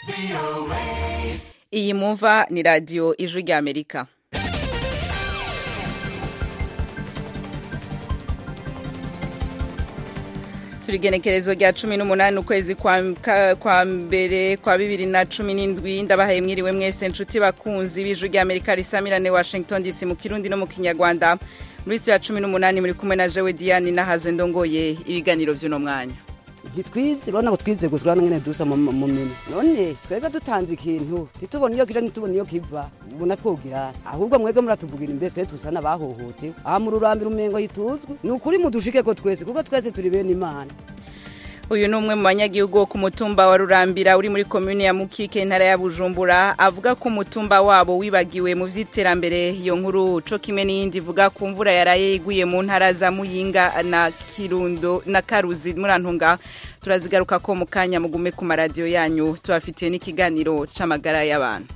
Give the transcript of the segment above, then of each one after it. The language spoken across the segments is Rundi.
Iyi mwumva ni radio Ijwi rya Amerika. Turigenekerezo rya 18 ukwezi kwa mbere kwa 2017 ndabahaye mwiriwe mwese nshuti bakunzi b'Ijwi rya Amerika risamirane Washington DC mu Kirundi no mu Kinyarwanda. Muri ya 18 muri kumwe na Jewe Diane nahaze ndongoye ibiganiro vy'uno mwanya. Gitwize bana ko twize gusura ngene dusa mu mini none twebwe dutanze ikintu titubona iyo kija nitubona iyo kiva muna twogira ahubwo mwege muratuvugira imbere twe tusana bahohote aha mu rurambira umengo yituzwe nukuri mudushike ko twese kuko twese turi bene Imana. Uyu numwe mu banyagihugu ku mutumba wa Rurambira uri muri commune ya Mukike intara ya Bujumbura avuga ko umutumba wabo wibagiwe mu vyiterambere iyo nkuru co kimwe n'indi ivuga ku mvura yaraye iguye mu ntara za Muyinga na Kirundo na Karuzi murantunga turazigaruka ko mukanya mugume ku maradio yanyu tubafitiye n'ikiganiro c'amagara y'abantu.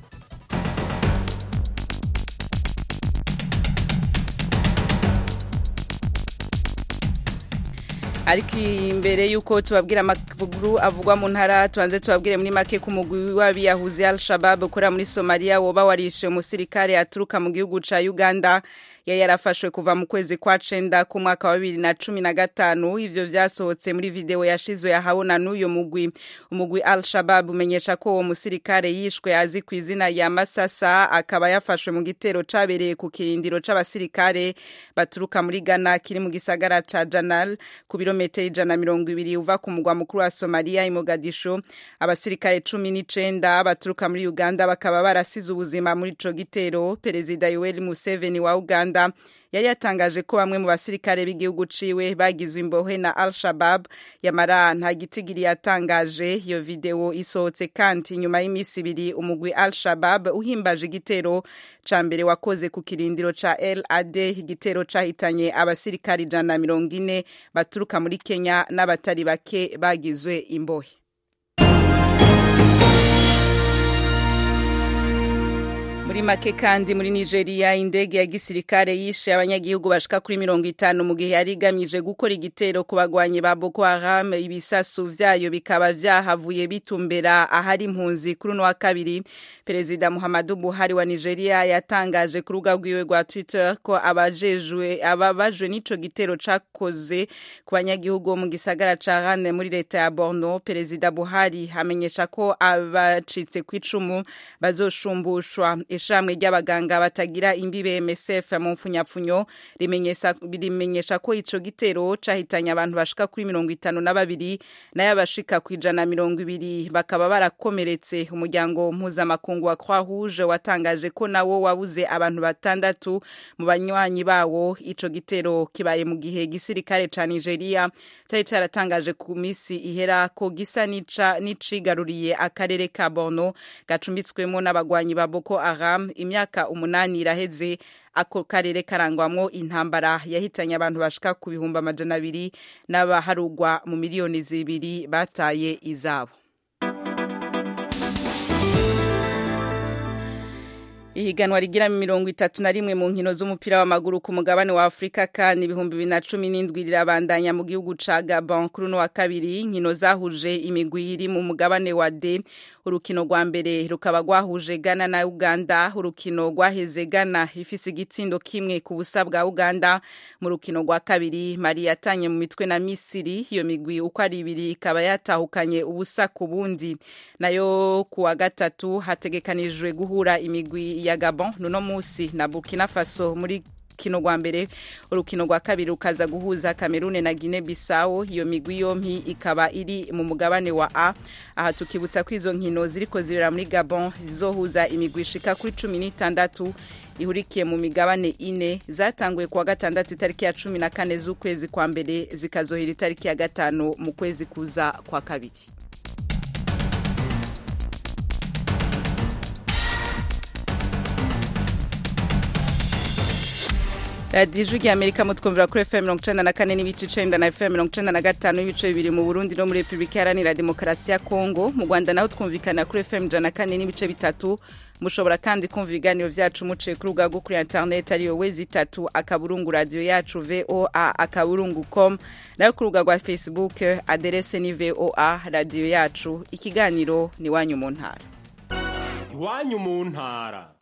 Ariko imbere yuko tubabwira amakuru avugwa mu ntara tuanze tubabwire muri make ku mugwi w'abiyahuzi Al-Shabaab ukora muri Somalia woba warishe umusirikare aturuka mu gihugu ca Uganda yarafashwe kuva mu kwezi kwa 9 ku mwaka wa 2015 ivyo vyasohotse muri video yashizwe yahabona n'uyo umugwi Al-Shabaab umenyesha ko uwo musirikare yishwe azi ku izina ya Masasa akaba yafashwe mu gitero cabereye ku kirindiro c'abasirikare baturuka muri Ghana kiri mu gisagara ca Janal ku birometero 120 uva ku mugwa mukuru wa Somalia i Mogadishu. Abasirikare 19 baturuka muri Uganda bakaba barasize ubuzima muri ico gitero. Perezida Yoweri Museveni wa Uganda yari yatangaje ko bamwe mu basirikare b'igihugu ciwe bagizwe imbohe na Al-Shabaab yamara nta gitigiri yatangaje. Iyo video isohotse kandi nyuma y'imisi ibiri umugwi Al-Shabaab uhimbaje igitero ca mbere wakoze ku kirindiro ca LAD igitero cahitanye abasirikare 140 baturuka muri Kenya n'abatari bake bagizwe imbohe. Muri make kandi muri Nigeria indege ya gisirikare yishe abanyagihugu bashika kuri 50 mu gihe yari igamije gukora igitero ku bagwanyi ba Boko Haram. Ibisasu vyayo bikaba vyahavuye bitumbera ahari impunzi kuri no wa kabiri. Perezida Muhammadu Buhari wa Nigeria yatangaje ku rubuga rwiwe rwa Twitter ko ababajwe n'ico gitero cakoze ku banyagihugu mu gisagara ca Rane muri leta ya Borno. Perezida Buhari amenyesha ko abacitse kwicumu bazoshumbushwa. Ishamwe ry'abaganga batagira imbibe MSF mu mfunyapfunyo rimenyesha ko ico gitero cahitanye abantu bashika kuri 52 nayo abashika ku 120 bakaba barakomeretse. Umuryango mpuzamakungu wa Croix Rouge watangaje ko nawo wabuze abantu 6 mu banywanyi bawo. Ico gitero kibaye mu gihe gisirikare ca Nigeria cyari caratangaje ku misi ihera ko gisa n'icigaruriye akarere ka Borno gacumbitswemo n'abagwanyi ba Boko Haram. Imyaka 8 iraheze ako karere karangwamwo intambara yahitanye abantu bashika ku bihumbi 200 n'abaharugwa mu miliyoni 2 bataye izabo. Ihiganwa rigira 31 mu nkino z'umupira w'amaguru ku mugabane wa Afrika kandi 2017 rirabandanya mu gihugu ca Gabon kuri no wa kabiri. Nkino zahuje imigwi iri mu mugabane wa D. Urukino rwa mbere rukaba rwahuje Ghana na Uganda. Urukino rwaheze Ghana ifise igitsindo kimwe ku busa bwa Uganda. Mu rukino rwa kabiri Mali yatanye mu mitwe na Misiri. Iyo migwi uko ari ibiri ikaba yatahukanye ubusa ku bundi. Nayo ku wa gatatu hategekanijwe guhura imigwi ya Gabon nuno musi na Burkina Faso muri kino rwa mbere. Urukino rwa kabiri rukaza guhuza Cameroon na Guinea Bissau. Iyo migwi yompi ikaba iri mu mugabane wa A. Aha tukibutsa ko izo nkino ziriko zirera muri Gabon zizohuza imigwi ishika kuri 16 ihurikiye mu migabane 4 zatanguye kuwa gatandatu itariki ya 14 z'ukwezi kwa mbere zikazohera itariki ya 5 mu kwezi kuza kwa kabiri. radiyo ijwi ry'amerika mutwumvira kuri fm 94 n'ibice 9 na fm 95 n'ibice bibiri mu burundi no muri repubulika iharanira demokarasi ya kongo. Mu rwanda naho twumvikana kuri fm 104 n'ibice 3. mushobora kandi kumva ibiganiro vyacu muciye ku rubuga rwo kuri internet ariyo wezi3 akaburungu radio yacu voa akaburungu.com, nayo ku rubuga rwa facebook aderese ni voa radio yacu. Ikiganiro ni wanyu mu ntara. Iwanyu mu ntara.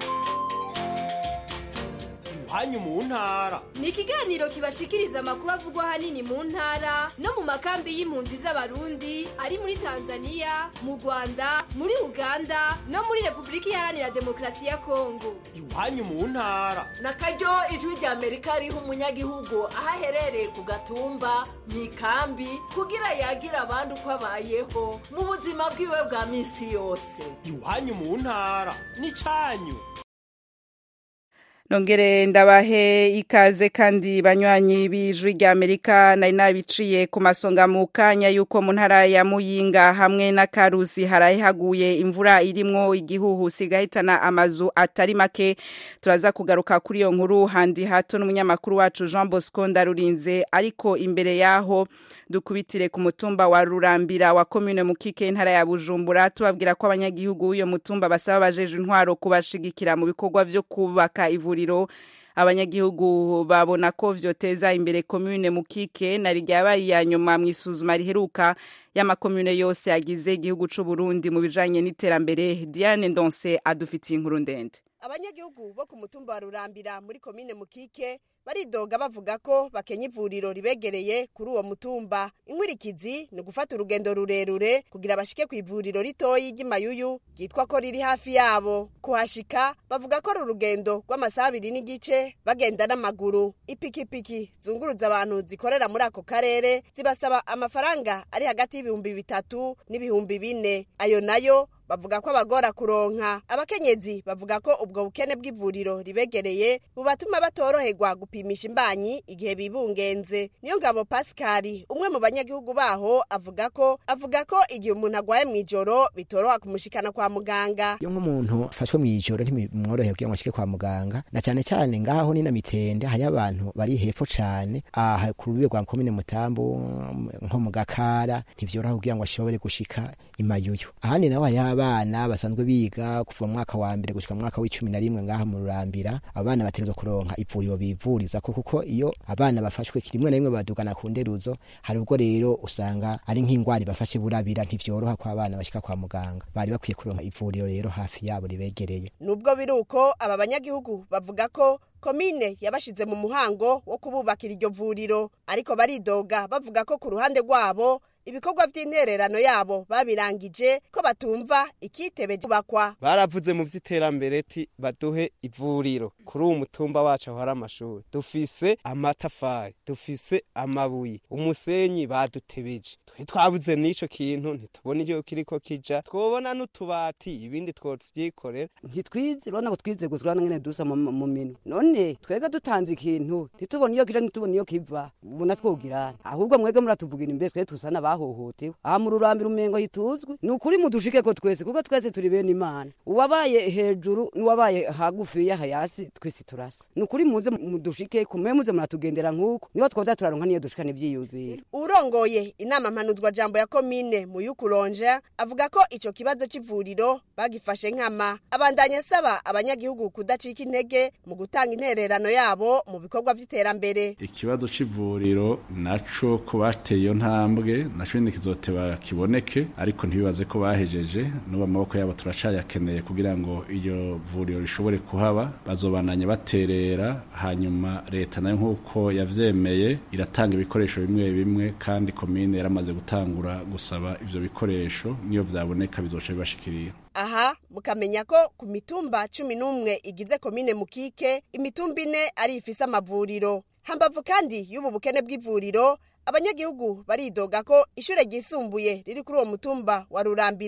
Iwanyu mu ntara ni ikiganiro kibashikiriza amakuru avugwa hanini mu ntara no mu makambi y'impunzi z'abarundi ari muri Tanzania, mu Rwanda, muri Uganda no muri Repubulika Iharanira Demokarasi ya Kongo. Iwanyu mu ntara nakaryo ijwi ry'Amerika riha umunyagihugu aho aherereye ku gatumba mu ikambi kugira yagira abandi uko abayeho mu buzima bwiwe bwa minsi yose. Iwanyu mu ntara ni canyu. Nongere ndabahe ikaze kandi banywanyi b'ijwi ry'Amerika nari nabiciye ku masonga mu kanya yuko mu ntara ya Muyinga hamwe na Karusi harahaguye imvura irimwo igihuhu sigahitana amazu atari make. Turaza kugaruka kuri iyo nkuru handi hato n'umunyamakuru wacu Jean Bosco Ndarurinze, ariko imbere yaho dukubitire ku mutumba wa Rurambira wa commune Mukike intara ya Bujumbura tubabwira ko abanyagihugu uyo mutumba basaba bajeje intwaro kubashigikira mu bikorwa vyo kubaka ivuriro. Abanyagihugu babona ko vyoteza imbere commune Mukike na ryabaye ya nyuma mwisuzuma riheruka y'amakomune yose agize igihugu c'u Burundi mu bijanye n'iterambere. Diane Ndonse adufitiye inkuru ndende. Abanyagihugu bo ku mutumba wa Rurambira muri commune Mukike baridoga bavuga ko bakenya ivuriro ribegereye kuri uwo mutumba. Inkwirikizi ni gufata urugendo rurerure kugira bashike ku ivuriro ritoyi ry'Imayuyu ryitwa ko riri hafi yabo. Kuhashika bavuga ko urugendo rw'amasaha 2 n'igice bagenda n'amaguru. Ipikipiki zunguruza abantu zikorera muri ako karere zibasaba amafaranga ari hagati y'ibihumbi 3 n'ibihumbi 4. Ayo nayo bavuga ko abagora kuronka. Abakenyezi bavuga ko ubwo bukene bw'ivuriro ribegereye bubatuma batoroherwa gupimisha imbanyi igihe bibungenze. Niyo ngabo Pascal umwe mu banyagihugu baho avuga ko igihe umuntu agwaye mwijoro bitoroha kumushikana kwa muganga. Iyo nk'umuntu afashwe mwijoro ntimworohe kugira ngo ashike kwa muganga, na cyane cyane ngaho ni na Mitende hari abantu bari hepfo cyane aha ku rubibe rwa commune Mutambo nko mu Gakara ntivyoroha kugira ngo ashobore gushika Imayuyu. Ahandi naho abana basanzwe biga kuva mu mwaka wa mbere gushika mu mwaka w'11 ngaha mu Rurambira, abana bategerezwa kuronka ivuriro bivuriza kuko iyo abana bafashwe kirimwe na rimwe badugana ku nderuzo, hari ubwo rero usanga ari nk'ingwari bafashe burabira ntivyoroha kwa abana bashika kwa muganga. Bari bakwiye kuronka ivuriro rero hafi yabo ribegereye. Nubwo biruko aba banyagihugu bavuga ko komine yabashize mu muhango wo kububakira iryo vuriro, ariko baridoga bavuga ko ku ruhande rwabo ibikorwa by'intererano yabo babirangije ko batumva ikitebe bakwa. Baravuze mu vy'iterambere ti baduhe ivuriro kuri uwo mutumba wacu hari amashuri, dufise amatafari, dufise amabuye, umusenyi badutebeje. Twabuze n'ico kintu ntitubona iyo kiriko kija, twobona n'utubati ibindi twovyikorera. Ntitwize urabona ko twize gusura ngene dusa mu mino. None twega dutanze ikintu ntitubona iyo kija ntitubona iyo kiva. Ubona twogira ahubwo mwege muratuvugira imbere twe tusana bahohotewe. Aha mu Rurambira umengo hituzwe ni ukuri mudushike ko twese kuko twese turi bene Imana. Uwabaye hejuru n'uwabaye hagufi ya hayasi twese turasa. Ni ukuri muze mudushike kumwe muze muratugendera nkuko niho twoza turaronka niyo dushikane byiyumvira. Urongoye inama mpanuzwa jambo ya commune mu Yukuronje avuga ko ico kibazo c'ivuriro bagifashe nkama. Abandanya saba abanyagihugu kudacika intege mu gutanga intererano yabo mu bikorwa vy'iterambere. Ikibazo c'ivuriro naco kubateye iyo ntambwe naco nikizoteba kiboneke, ariko ntibibaze ko bahejeje n'uba amaboko yabo turacayakeneye kugira ngo iyo vuriro rishobore kuhaba. Bazobananye baterera, hanyuma leta nayo nkuko yavyemeye iratanga ibikoresho bimwe bimwe, kandi komine yaramaze gutangura gusaba ivyo bikoresho, niyo vyaboneka bizoca bibashikirira. Aha mukamenya ko ku mitumba 11 igize komine Mukike imitumba 4 ari ifise amavuriro. Hambavu kandi y'ubu bukene bw'ivuriro, abanyagihugu baridoga ko ishure ryisumbuye riri kuri uwo mutumba wa Rurambira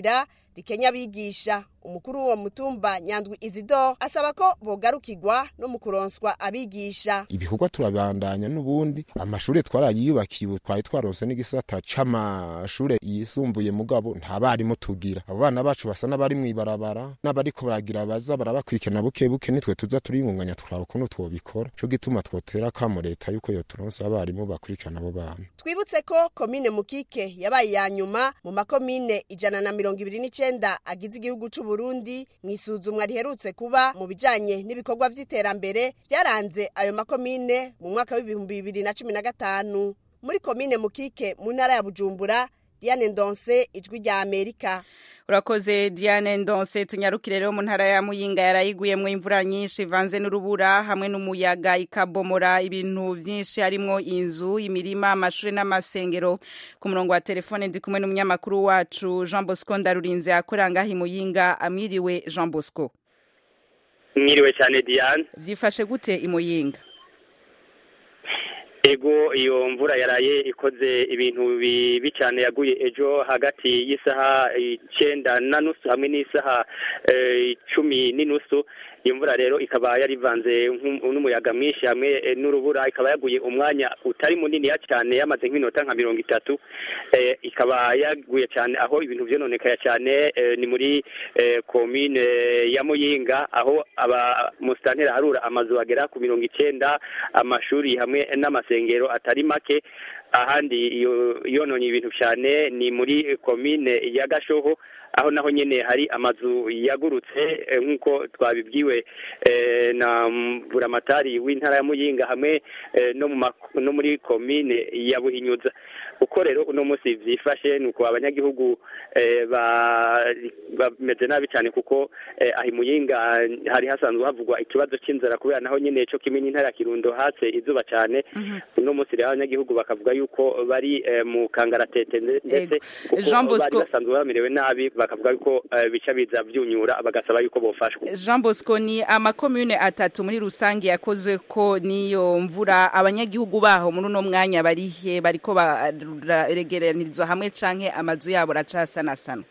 rikenya abigisha. Umukuru w'uwo mutumba Nyandwi Isidore asaba ko bogarukirwa no mu kuronswa abigisha. Ibikorwa turabandanya n'ubundi amashure twarayiyubakiye twari twaronse n'igisata c'amashure yisumbuye mugabo nta barimo tugira. Abo bana bacu basa n'abari mwibarabara n'abariko baragira baza barabakurikirana buke buke nitwe tuza turiyunganya turaba kuno twobikora. Cyo gituma twotera kamo leta yuko yo turonse abarimu bakurikirana abo bana. Twibutse ko komine Mukike yabaye ya nyuma mu makomine 129 agize igihugu c'u Burundi mwisuzumwa riherutse kuba mu bijanye n'ibikorwa vy'iterambere byaranze ayo makomine mu mwaka w'2015 muri komine Mukike mu ntara ya Bujumbura. Diane Ndonse, Ijwi rya Amerika. Urakoze Diane Ndonse. Tunyarukire rero mu ntara ya Muyinga yarayiguyemwo imvura nyinshi ivanze n'urubura hamwe n'umuyaga ikabomora ibintu vyinshi harimwo inzu, imirima, amashure n'amasengero. Ku murongo wa telefone ndi kumwe n'umunyamakuru wacu Jean Bosco Ndarurinze akorera ngaho i Muyinga. Amwiriwe Jean Bosco. Mwiriwe cyane Diane. Vyifashe gute i Muyinga? Ego iyo mvura yaraye ikoze ibintu bibi cyane yaguye ejo hagati y'isaha 9:30 hamwe n'isaha 10:30. Iyo mvura rero ikaba yarivanze n'umuyaga mwinshi hamwe n'urubura, ikaba yaguye umwanya utari munini cyane yamaze nk'iminota nka 30. Ikaba yaguye cyane aho ibintu byononekaye cyane ni muri commune ya Muyinga aho aba mustantera harura amazu agera ku 90, amashuri hamwe n'amasengero atari make. Ahandi yononye ibintu cyane ni muri commune ya Gashoho aho naho nyene hari amazu yagurutse nkuko twabibwiwe na buramatari w'intara ya Muyinga hamwe no muri commune ya Buhinyuza. Uko rero uno munsi vyifashe nuko abanyagihugu bameze nabi cyane kuko ahi Muyinga hari hasanzwe havugwa ikibazo c'inzara kubera naho nyene cyo kimenya intara ya Kirundo hatse izuba cyane. Uno munsi rero abanyagihugu bakavuga yuko bari mu kangaratete ndetse kuko bari basanzwe bamerewe nabi bakavuga yuko bica biza vyunyura bagasaba yuko bofashwa. Jean Bosco, ni amakomune atatu muri rusangi yakozwe ko niyo mvura. Abanyagihugu baho muri no mwanya barihe bariko baregeranirizwa hamwe canke amazu yabo racasanasana?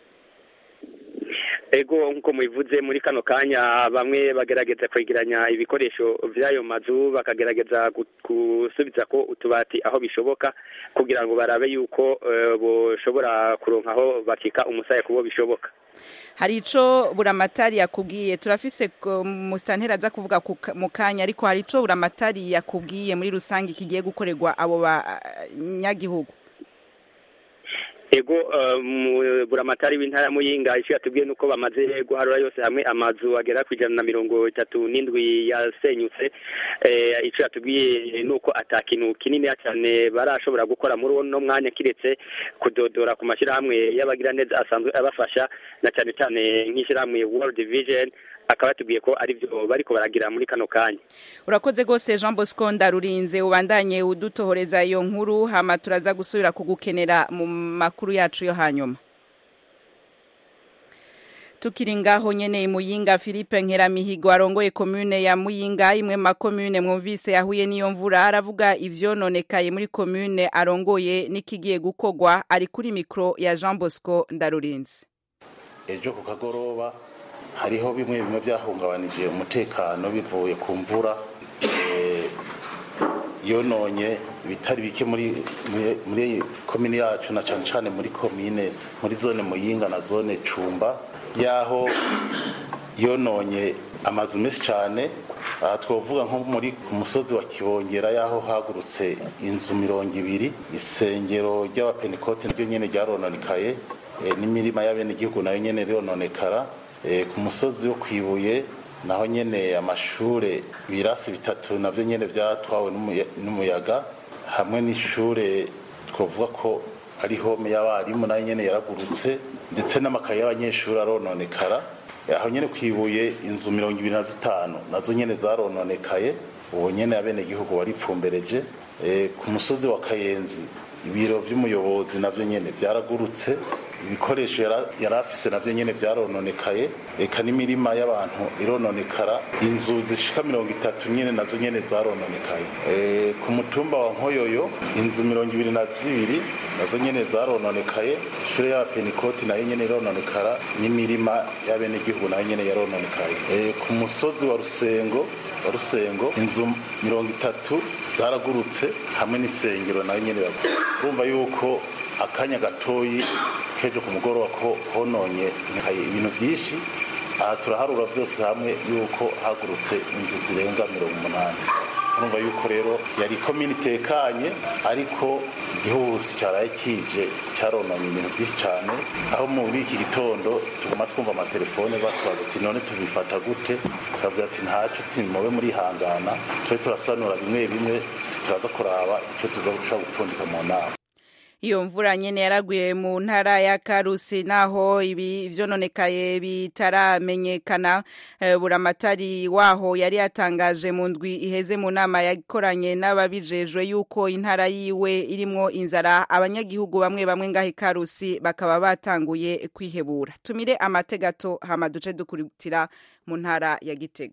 Ego nkuko mubivuze muri kano kanya bamwe bagerageza kwegeranya ibikoresho vyayo mazu bakagerageza gusubiza ko utubati aho bishoboka kugira ngo barabe yuko boshobora kuronka aho bakika umusaya kubo bishoboka. Hari ico buramatari yakubwiye? Turafise mustantera za kuvuga mu kanya, ariko hari ico buramatari yakubwiye muri rusangi kigiye gukorerwa abo banyagihugu? Ego buramatari w'intara ya Muyinga icyo yatubwiye nuko bamaze guharura yose hamwe amazu agera ku 137 yasenyutse. Icyo yatubwiye nuko atakintu kinini cyane barashobora gukora muri uno mwanya kiretse kudodora ku mashirahamwe y'abagira neza asanzwe abafasha na cyane cyane nk'ishirahamwe World Vision. Akaba tubwiye ko ari byo bariko baragira muri kano kanya. Urakoze gose Jean Bosco Ndarurinze, ubandanye udutohoreza iyo nkuru hama turaza gusubira kugukenera mu makuru yacu yo hanyuma. Tukiri ngaho nyene Muyinga, Philippe Nkeramihigo arongoye commune ya Muyinga, imwe makomune mwumvise yahuye niyo mvura, aravuga ivyononekaye muri commune arongoye nikigiye gukogwa. Ari kuri micro ya Jean Bosco Ndarurinze. Ejo ku kagoroba hariho bimwe byahungabanije umutekano bivuye ku mvura yononye bitari bike muri komine yacu na cyane muri komine muri zone Muyinga na zone Cumba, yaho yononye amazu menshi cyane. Twovuga nko muri ku musozi wa Kibongera yaho hagurutse inzu 200, isengero ry'abapentekote ryo nyene ryarononekaye, n'imirima y'abene igihugu nayo nyene rononekara. Ku musozi wo Kwibuye naho nyene amashure ibirasi 3 navyo nyene byatwawe n'umuyaga, hamwe n'ishure twovuga ko ari home y'abarimu nayo nyene yaragurutse, ndetse n'amakaye y'abanyeshuri arononekara. Aho nyene Kwibuye inzu 25 nazo nyene zarononekaye, uwo nyene abene igihugu waripfumbereje. Ku musozi wa Kayenzi ibiro vy'umuyobozi navyo nyene byaragurutse, ibikoresho yari afise navyo nyene vyarononekaye, eka n'imirima y'abantu irononekara, inzu zishika 30 nyene nazo nyene zarononekaye. Ku mutumba wa Nkoyoyo inzu 22 nazo nyene zarononekaye, ishure ya Penikoti nayo nyene irononekara, n'imirima y'abenegihugu nayo nyene yarononekaye. Ku musozi wa Rusengo inzu 30 zaragurutse hamwe n'isengero nayo nyene urumva yuko akanya gatoyi kejo ku mugoroba ko hononye ibintu vyinshi. Aha turaharura byose hamwe yuko hagurutse inzu zirenga 80. urumva yuko rero yari komini itekanye, ariko igihuhusi cyaraye kije cyarononye ibintu byinshi cyane, aho muri iki gitondo tuguma twumva amatelefone batwaza ati none tubifata gute, turavuga ati ntacyo mube muri hangana, turasanura bimwe turaza kuraba icyo tuza gupfundika mu nama. Iyo mvura nyene yaraguye mu ntara ya Karusi, naho ibi vyononekaye bitaramenyekana. Buramatari waho yari yatangaje mu ndwi iheze mu nama yakoranye n'ababijejwe yuko intara yiwe irimwo inzara, abanyagihugu bamwe ngahi Karusi bakaba batanguye kwihebura. Tumire amategato hama duce dukurikira mu ntara ya Gitega.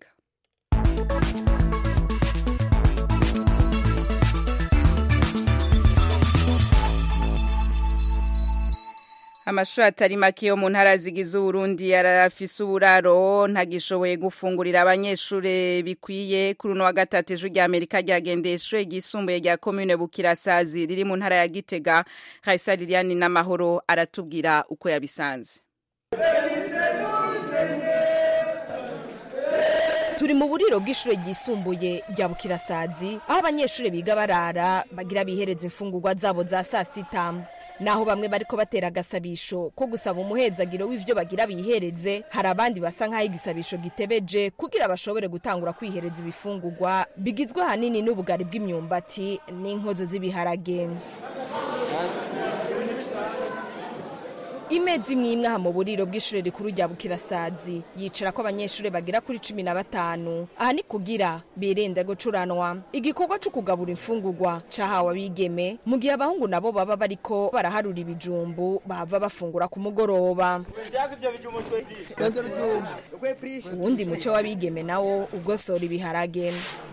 Amashuri atari make yo mu ntara zigize Burundi yarafise uburaro ntagishoboye gufungurira abanyeshure bikwiye. Kuri uno wa gatatu ejo rya Amerika ryagendeshwe gisumbuye rya commune Bukirasazi riri mu ntara ya Gitega. Raisa Liliane n'amahoro aratubwira uko yabisanze. Turi mu buriro bw'ishure ryisumbuye rya Bukirasazi, aho abanyeshure biga barara bagira bihereza imfungurwa zabo za sasita. Naho bamwe bariko batera agasabisho ko gusaba umuhezagiro w'ivyo bagira bihereze, hari abandi basa nk'aho igisabisho gitebeje kugira bashobore gutangura kwihereza ibifungurwa bigizwe hanini n'ubugari bw'imyumbati n'inkozo z'ibiharage. Imezi imwe aha mu buriro bw'ishure rikuru rya Bukirasazi yicara ko abanyeshure bagira kuri 15. Aha ni kugira birinde gucuranwa. Igikorwa cyo kugabura imfungurwa cahawe abigeme mu gihe abahungu nabo baba bariko baraharura ibijumbu bahava bafungura ku mugoroba. Uwundi muco w'abigeme nawo ugosora ibiharage.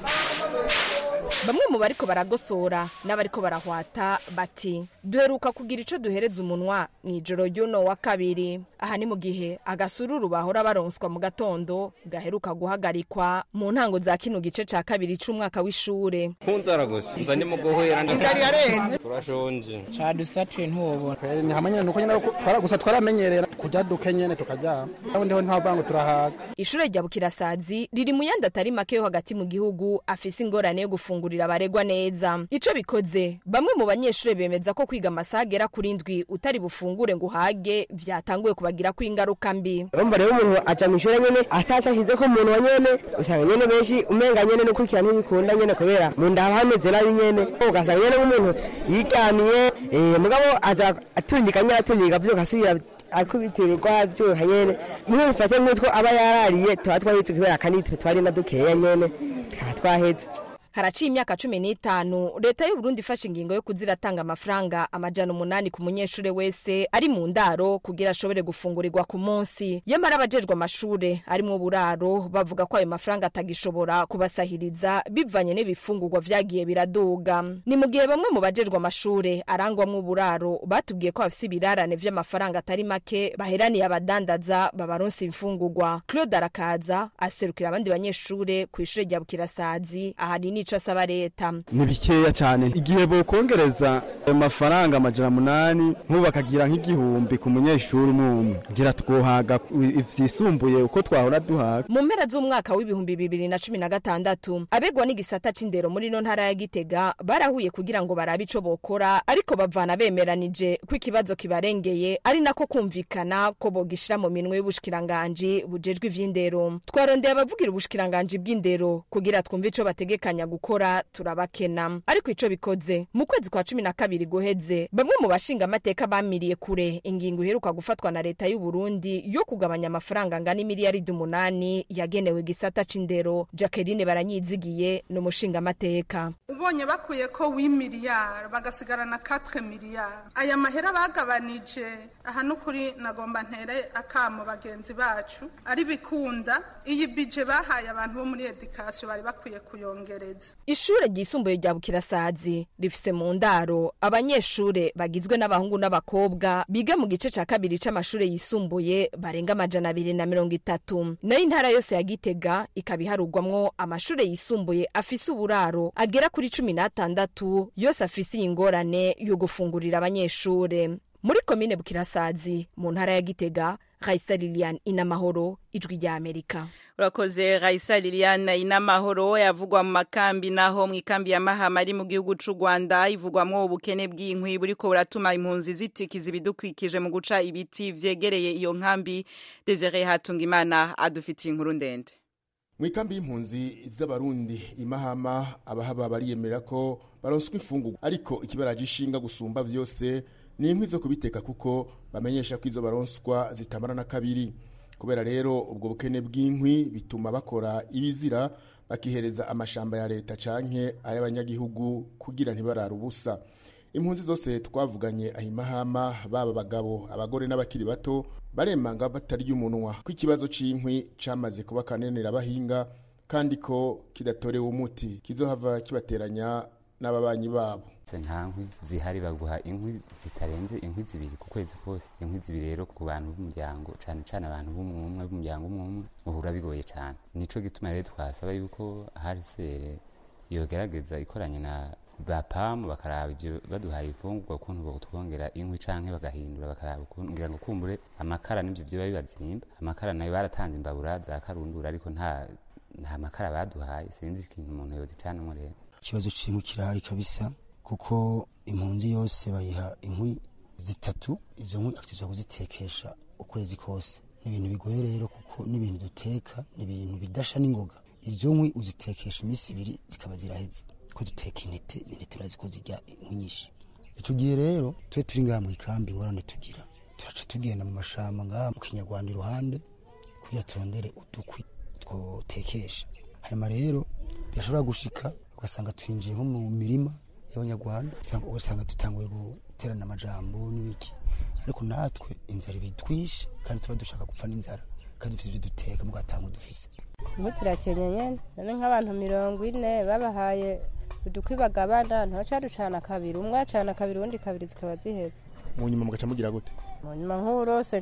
Bamwe mu bariko baragosora n'abariko barahwata bati duheruka kugira ico duhereza umunwa mw'ijoro ry'uno wa kabiri. Aha ni mu gihe agasururu bahora baronswa mu gatondo gaheruka guhagarikwa mu ntango za kino gice ca kabiri c'umwaka w'ishure. Kunzara gusa nzanye mu gohera ndari yarenze turashonje cadusatwe ntobona ni hamanyene nuko nyene twaragusa twaramenyerera kujya dukenyene tukajya aho ndiho ntavango turahaga. Ishure rya Bukirasazi riri mu yandi atari make yo hagati mu gihugu afise ingorane yo gufungurira abaregwa neza. Ico bikoze bamwe mu banyeshure bemeza ko kwiga amasagera kuri ndwi utari bufungure ngo uhage vyatanguye kubagira ko ingaruka mbi. Urumva rero umuntu aca mu ishure nyene atacashize ko umuntu wa nyene usanga nyene benshi umenga nyene no kurikirana ibikunda nyene kubera mu ndaba hameze nabi nyene ugasanga nyene umuntu yigamiye mugabo aza atungika byo kasira akubitirwa byo hayene niyo bifate nk'utwo aba yarariye twahitse kubera kanitwe twari na dukeya nyene twaheze. Haraciye imyaka 15 leta y'u Burundi ifashe ingingo yo kuziratanga amafaranga 800 ku munyeshure wese ari mu ndaro kugira ashobore gufungurirwa ku munsi. Yamara abajejwe amashure ari mu buraro bavuga ko ayo mafaranga atagishobora kubasahiriza bivanye n'ibifungurwa vyagiye biraduga. Ni mu gihe bamwe mu bajejwe amashure arangwa mu buraro batubwiye ko bafise ibirarane vy'amafaranga atari make baheraniye abadandaza babaronsa imfungurwa. Claude Arakaza aserukira abandi banyeshure ku ishure rya Bukirasazi ahari nico asaba leta. Ni bikeya cyane igihe bo kongereza amafaranga 800 nko bakagira nk'igihumbi ku munyeshuri umwe ngira twohaga ivyisumbuye uko twahora duhaga. Mu mpera z'umwaka w'ibihumbi 2016 abegwa n'igisata c'indero muri no ntara ya Gitega barahuye kugira ngo barabe ico bokora, ariko bavana bemeranije ko ikibazo kibarengeye ari nako kumvikana ko bogishira mu minwe y'ubushikiranganje bujejwe ivy'indero. Twarondeye abavugira ubushikiranganje bw'indero kugira twumve ico bategekanya gukora turabakena ariko ico bikoze mu kwezi kwa 12 guheze bamwe mu bashinga amateka bamiriye kure ingingo iheruka gufatwa na leta y'u Burundi yo kugabanya amafaranga ngana miliyaridi 8 yagenewe gisata c'indero. Jacqueline Baranyizigiye no mushinga amateka. Ubonye bakuye ko 8 miliyari bagasigarana 4 miliyari aya mahera bagabanije aha nukuri nagomba ntere akamo bagenzi bacu ari bikunda iyi bije bahaye abantu bo muri education bari bakwiye kuyongereza. Ishure ryisumbuye rya Bukirasazi rifise mu ndaro abanyeshure bagizwe n'abahungu n'abakobwa biga mu gice ca kabiri c'amashure yisumbuye barenga 230. Nayo intara yose ya Gitega ikabiharugwamwo amashure yisumbuye afise uburaro agera kuri 16 yose afise ingorane yo gufungurira abanyeshure. Muri komine Bukirasazi mu ntara ya Gitega, Raisa Liliane Inamahoro, Ijwi rya Amerika. Urakoze Raisa Liliane Inamahoro. Yavugwa mu makambi naho mu ikambi ya Mahama ari mu gihugu c'u Rwanda ivugwamwo ubukene bw'inkwi buriko buratuma impunzi zitikiza ibidukikije mu guca ibiti vyegereye iyo nkambi. Desire Hatungimana adufitiye inkuru ndende. Mwikambi y'impunzi z'abarundi imahama abahaba bariyemera ko baronswa ifungurwa ariko ikibaraje ishinga gusumba vyose ni inkwi zo kubiteka kuko bamenyesha ko izo baronswa zitamara na kabiri. Kubera rero ubwo bukene bw'inkwi bituma bakora ibizira bakihereza amashamba ya leta canke ay'abanyagihugu kugira ntibarara ubusa. Impunzi zose twavuganye ahimahama baba bagabo abagore n'abakiri bato baremanga batari umunwa ko ikibazo c'inkwi camaze kuba kanenera bahinga kandi ko kidatorewe umuti kizohava kibateranya n'ababanyi babo. Nta nkwi zihari baguha inkwi zitarenze inkwi zibiri ku kwezi kose. Inkwi zibiri rero ku bantu b'umuryango cane cane abantu b'umuryango umwe bahura bigoye cane. Nico gituma rero twasaba yuko HCR yogerageza ikoranye na BAPAM bakaraba ibyo baduhaye ifungurwa ukuntu botwongera inkwi canke bagahindura bakaraba ukuntu ngira ngo kumbure amakara n'ivyo byo babazimba. Amakara nayo baratanze imbabura za karundura ariko nta makara baduhaye sinzi ikintu umuntu yozicana mu rero. Ikibazo c'inkwi kirahari kabisa kuko impunzi yose bayiha inkwi 3 izo nkwi akizwa kuzitekesha ukwezi kose. N'ibintu bigoye rero kuko n'ibintu duteka n'ibintu bidasha n'ingoga. Izo nkwi uzitekesha imisi 2 zikaba ziraheze. Ko duteka intete turazi ko zijya nyinshi. Ico gihe rero twe turi ngaha mu ikambi ngorane tugira. Turaca tugenda mu mashamba ngaha mu Kinyarwanda iruhande kugira turondere udukwi twotekesha. Hanyuma rero birashobora gushika ugasanga twinjiye nko mu mirima y'abanyarwanda ugasanga dutanguye guterana amajambo n'ibiki ariko natwe inzara bitwishe kandi tuba dushaka gupfa n'inzara kandi dufite ibyo duteka mu gatango dufise. Mutirakenye none nk'abantu 40 babahaye udukwi bagabana ntacaducana kabiri umwe acana kabiri undi kabiri zikaba ziheze. Mu nyuma mugaca mugira gute? Mu nyuma nk'urose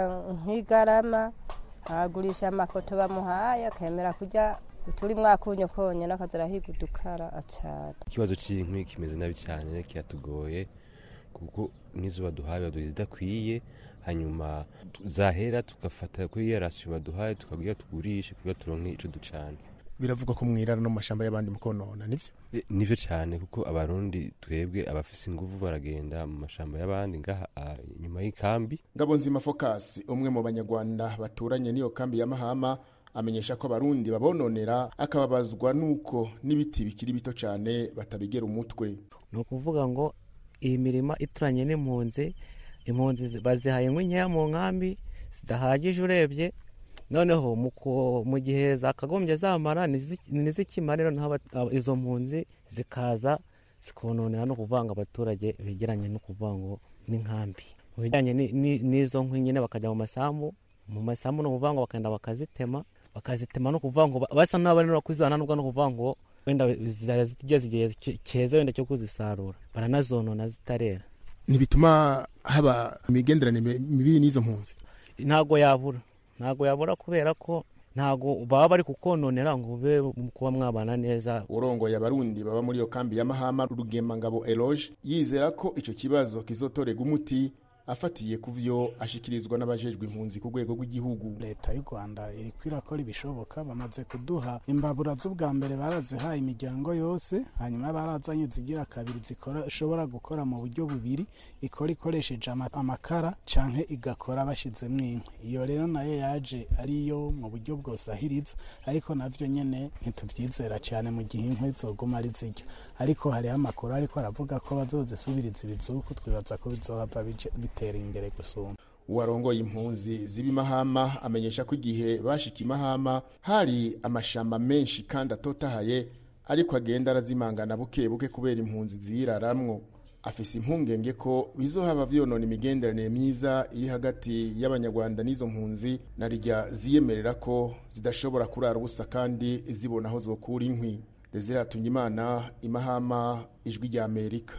nk'igarama agurisha amakoto bamuhaye akemera kujya turi mwakunyo konye nakazara higudukara acana. Ikibazo c'inkwi kimeze nabi cyane kiratugoye kuko nizo baduhaye baduzidakwiye hanyuma zahera tukafata ko yarasyo baduhaye tukagira tugurishe kugira turonke ico ducana. Biravuga ko mwirara no mashamba y'abandi mukonona nivyo? Nivyo cyane kuko abarundi twebwe abafise inguvu baragenda mu mashamba y'abandi ngaha nyuma y'ikambi. Ngabonzima Focus umwe mu banyarwanda baturanye niyo kambi ya Mahama amenyesha ko abarundi babononera akababazwa nuko nibiti bikiri bito cyane batabigera umutwe. No kuvuga ngo iyi mirima ituranye n'impunzi bazihaye nk'inkeya mu nkambi zidahagije urebye noneho mu gihe zakagombye zamara nizikimara rero izo mpunzi zikaza zikononera no kuvanga abaturage begeranye no kuvuga ngo n'inkambi. Mu bijyanye n'izo nkwi nyine bakajya mu masambu no kuvuga ngo bakenda bakazitema no kuvuga ngo basa n'abantu kwizana nubwo no kuvuga ngo wenda zigeze igihe cyeze wenda cyo kuzisarura baranazonona zitarera. Nibituma haba imigenderanire mibi n'izo mpunzi. Ntago yabura kubera ko ntago baba bari kukononera ngo ube kuba mwabana neza. Urongo y'abarundi baba muri yo kambi ya Mahama Rugema Ngabo Eloge yizera ko ico kibazo kizotorega umuti afatiye ku vyo ashikirizwa n'abajejwe impunzi ku rwego rw'igihugu. Leta y'u Rwanda iri kwirakora ibishoboka, bamaze kuduha imbabura z'ubwa mbere barazihaye imiryango yose, hanyuma barazanye zigira kabiri zishobora gukora mu buryo bubiri, ikoresheje amakara canke igakora bashizemwo inkwi. Iyo rero nayo yaje ariyo mu buryo bwosahiriza, ariko navyo nyene ntituvyizera cyane mu gihe inkwi zoguma ari zirya, ariko hariho amakuru ariko aravuga ko bazozisubiriza ibizuku, twibaza ko bizohava bitera imbere gusumba. Uwarongoye impunzi z'ibimahama amenyesha ko igihe bashika imahama hari amashamba menshi kandi atotahaye, ariko agenda arazimangana buke buke kubera impunzi ziraramwo. Afise impungenge ko bizohava vyonona imigenderanire myiza iri hagati y'abanyarwanda n'izo mpunzi, narirya ziyemerera ko zidashobora kurara ubusa kandi zibona aho zokura inkwi. Desire Tungimana, imahama, ijwi rya Amerika.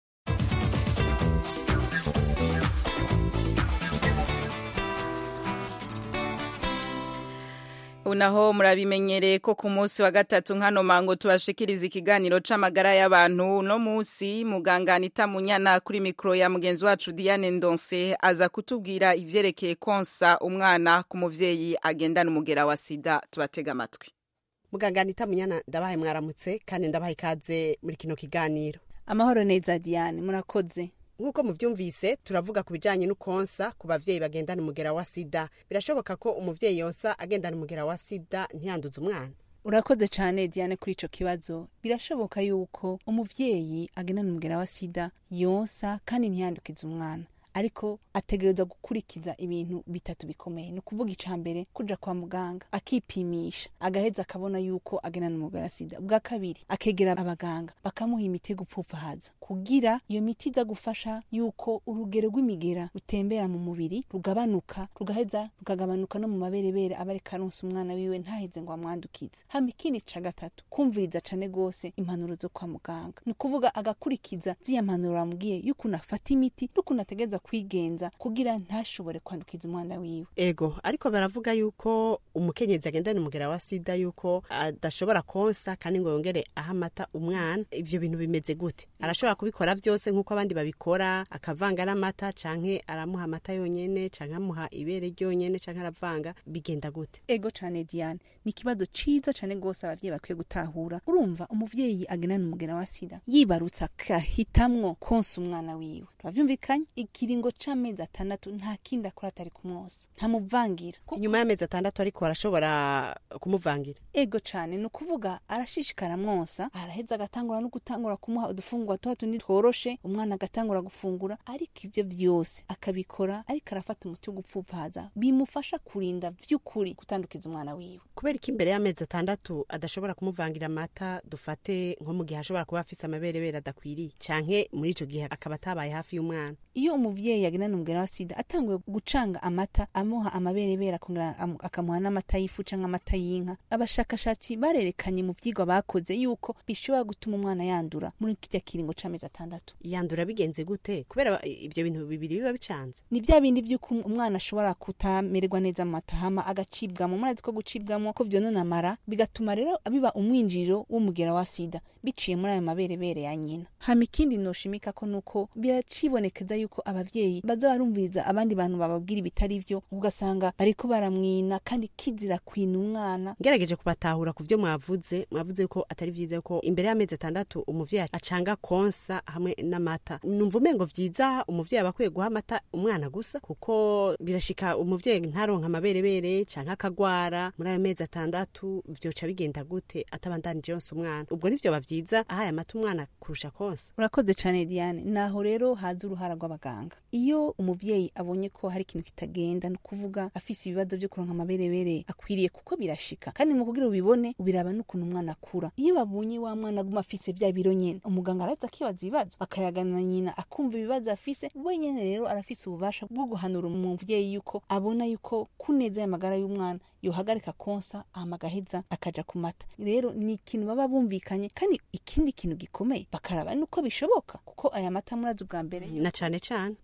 Unaho murabimenyereye ko ku munsi wa gatatu nkano mango tubashikiriza ikiganiro c'amagara y'abantu. No munsi muganga Anita Munyana kuri mikro ya mugenzi wacu Diane Ndonse aza kutubwira ivyerekeye konsa umwana ku muvyeyi agendana umugera wa sida. Tubatega amatwi. Muganga Anita Munyana, ndabaye mwaramutse kandi ndabaye ikaze muri kino kiganiro. Amahoro neza Diane, murakoze. Nkuko muvyumvise turavuga ku bijanye n'ukonsa ku bavyeyi bagendana umugera wa sida. Birashoboka ko umuvyeyi yonsa agendana umugera wa sida ntiyanduza umwana? Urakoze cyane Diane kuri ico kibazo. Birashoboka yuko umuvyeyi agendana umugera wa sida yonsa kandi ntiyandukiza umwana, ariko ategerezwa gukurikiza ibintu bitatu bikomeye. No kuvuga icambere kuja kwa muganga akipimisha, agaheza akabona yuko agendana umugera wa sida. Bwa kabiri akegera abaganga bakamuha imiti yo gupfufahaza kugira iyo miti iza gufasha yuko urugero rw'imigera rutembera mu mubiri rugabanuka, rugaheza rukagabanuka no mu maberebere abari karonsa umwana wiwe ntaheze ngo amwandukize. Hama ikindi ca gatatu kumviriza cane gose impanuro zo kwa muganga. Ni kuvuga agakurikiza ziya mpanuro amubwiye yuko nafata imiti nuko nategeza kwigenza kugira ntashobore kwandukiza umwana wiwe. Ego, ariko baravuga yuko umukenyezi agendana umugera wa sida yuko adashobora konsa kandi ngo yongere ahamata umwana. Ivyo bintu bimeze gute? Arashobora kubikora byose nkuko abandi babikora, akavanga n'amata canke aramuha amata yonyene canke amuha ibere ryonyene canke aravanga, bigenda gute? Ego cane Diane, ni kibazo ciza cane gose abavyeyi bakwiye gutahura. Urumva umuvyeyi agendana umugera wa sida yibarutsa kahitamwo konsa umwana wiwe. Twavyumvikanye ikiringo c'amezi 6 nta kindi akora atari kumwosa, ntamuvangira. Inyuma y'amezi 6 ariko arashobora kumuvangira? Ego cane, no kuvuga arashishikara mwonsa, araheza agatangura no gutangura kumuha udufungwa tundi tworoshe, umwana agatangura gufungura, ariko ivyo vyose akabikora ariko arafata umuti wo gupfufahaza bimufasha kurinda vy'ukuri kutandukiza umwana wiwe. Kubera iki imbere y'amezi 6 adashobora kumuvangira amata, dufate nko mu gihe ashobora kuba afise amaberebere adakwiriye canke muri ico gihe akaba atabaye hafi y'umwana? Iyo umuvyeyi agendana umugera wa sida atanguye gucanga amata amuha amaberebere akamuha n'amata y'ifu canke amata y'inka, abashakashatsi barerekanye mu vyigwa bakoze yuko bishobora gutuma umwana yandura muri kirya kiringo c'amezi 6. Yandura bigenze gute? Kubera ivyo bintu bibiri biba bicanze. Ni vya bindi vy'uko umwana ashobora kutamererwa neza mu mata hama agacibwamo. Murazi ko gucibwamo ko vyonona amara, bigatuma rero biba umwinjiriro w'umugera wa sida biciye muri ayo maberebere ya nyina. Hama ikindi noshimika ko nuko biracibonekeza yuko abavyeyi baza barumviriza abandi bantu bababwira ibitari vyo, ugasanga bariko baramwina kandi kizira kwina umwana. Ngerageje kubatahura ku vyo mwavuze ko atari vyiza ko imbere y'amezi 6 umuvyeyi acanga konsa hamwe n'amata. Numva umengo vyiza umuvyeyi abakwiye guha amata umwana gusa, kuko birashika umuvyeyi ntaronka amaberebere canke akagwara muri ayo mezi 6, vyoca bigenda gute atabandanije yonsa umwana? Ubwo nivyo bavyiza ahaye amata umwana kurusha konsa. Urakoze cane Diane. Naho rero haza uruhara rw'abaganga. Iyo umuvyeyi abonye ko hari ikintu kitagenda, no kuvuga afise ibibazo byo kuronka amaberebere akwiriye, kuko birashika kandi mu kugira ubibone ubiraba n'ukuntu umwana akura. Iyo babonye wa mwana aguma afise vya biro nyene, umuganga arahita akibaza ibibazo akayagana nyina akumva ibibazo afise. Wenyene rero arafise ububasha bwo guhanura umuvyeyi yuko abona yuko kuneza y'amagara y'umwana yohagarika konsa amagaheza akaja ku mata. Rero ni ikintu baba bumvikanye, kandi ikindi kintu gikomeye bakaraba nuko bishoboka, kuko aya mata murazi ubwa mbere na cane cane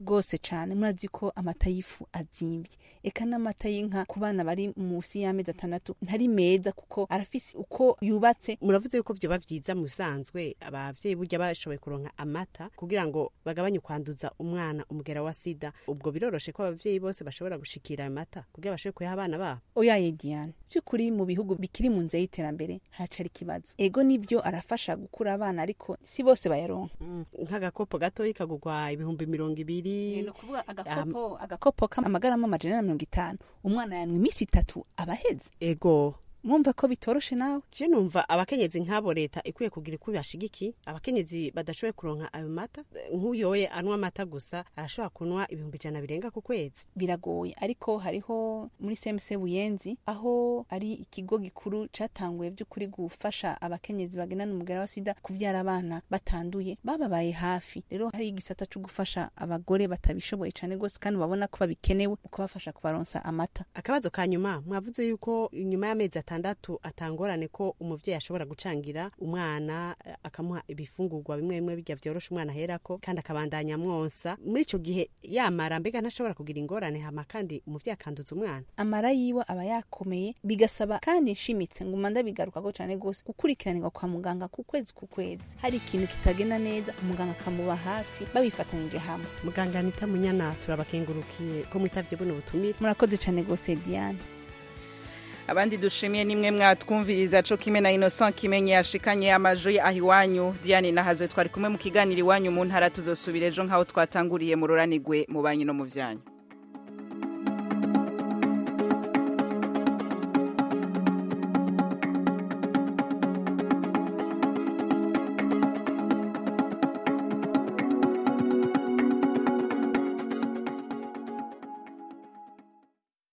gose cane. Murazi ko amata y'ifu azimvye, eka n'amata y'inka ku bana bari musi y'amezi 6 ntari meza kuko arafise uko yubatse. Muravuze yuko vyoba vyiza mu sanzwe abavyeyi burya bashoboye kuronka amata kugira ngo bagabanye kwanduza umwana umugera wa sida. Ubwo biroroshe ko abavyeyi bose bashobora gushikira amata kugira bashobore kuyaha abana babo. Oya Diane, byukuri mu bihugu bikiri mu nzira y'iterambere hacari ikibazo. Ego nivyo arafasha gukura abana ariko si bose bayaronka. Nk'agakopo gatoyi kagugwa ibihumbi 200. No kuvuga agakopo k'amagarama 150 umwana yanwa imisi 3 abaheze. Ego mwumva ko bitoroshe nawe. Je numva abakenyezi nk'abo leta ikwiye kugira iko bashigiki abakenyezi badashoboye kuronka ayo mata. Nk'uyoye anwa amata gusa arashobora kunwa 100 birenga ku kwezi. Biragoye ariko hariho muri CMC Buyenzi aho ari ikigo gikuru catanguye by'ukuri gufasha abakenyezi bagenana umugera wa sida kuvyara abana batanduye bababaye hafi. Rero hari igisata cyo gufasha abagore batabishoboye cyane gose kandi babona ko babikenewe uko bafasha kubaronsa amata. Akabazo kanyuma mwavuze yuko nyuma y'amezi 6 atangorane ko umuvyeyi ashobora gucangira umwana akamuha ibifungurwa bimwe bimwe bijya vyorosha umwana herako kandi akabandanya mwonsa. Muri ico gihe yamara mbega ntashobora kugira ingorane hama kandi umuvyeyi akanduza umwana. Amara yiwe aba yakomeye bigasaba kandi nshimitse ngo manda bigaruka ko cyane gose gukurikiranirwa kwa muganga ku kwezi hari ikintu kitagena neza umuganga akamuba hafi babifatanije hamwe. Muganga Anita Munyana turabakengurukiye ko mwitavye buno butumire. Murakoze cyane gose Diane. Abandi dushimiye nimwe mwatwumviriza co kimwe na Innocent Kimenye yashikanye amajwi ahiwanyu. Diane Nahazo twari kumwe mu kiganiro iwanyu mu ntara tuzosubira ejo nkaho twatanguriye mu ruranigwe mu banyi no mu vyanyu.